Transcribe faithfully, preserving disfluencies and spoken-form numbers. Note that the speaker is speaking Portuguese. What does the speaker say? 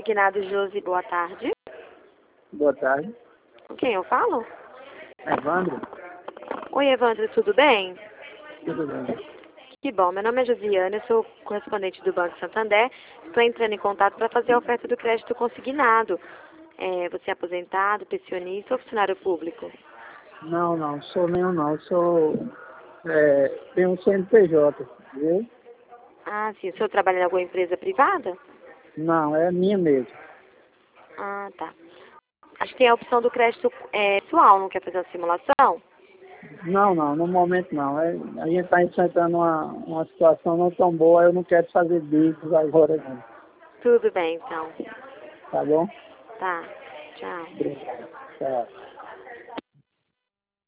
Consignado Josi, boa tarde. Boa tarde. Com quem eu falo? Evandro? Oi, Evandro, tudo bem? Tudo bem. Que bom, meu nome é Josiana, eu sou correspondente do Banco Santander. Estou entrando em contato para fazer a oferta do crédito consignado. É, você é aposentado, pensionista ou funcionário público? Não, não, sou nenhum não. Sou. É, tenho um C N P J, viu? Ah, sim. O senhor trabalha em alguma empresa privada? Não, é minha mesmo. Ah, tá. Acho que tem a opção do crédito é, pessoal, não quer fazer uma simulação? Não, não, no momento não. É, a gente está enfrentando uma, uma situação não tão boa, eu não quero fazer bicos agora não. Tudo bem, então. Tá bom? Tá. Tchau. Obrigado. Tchau.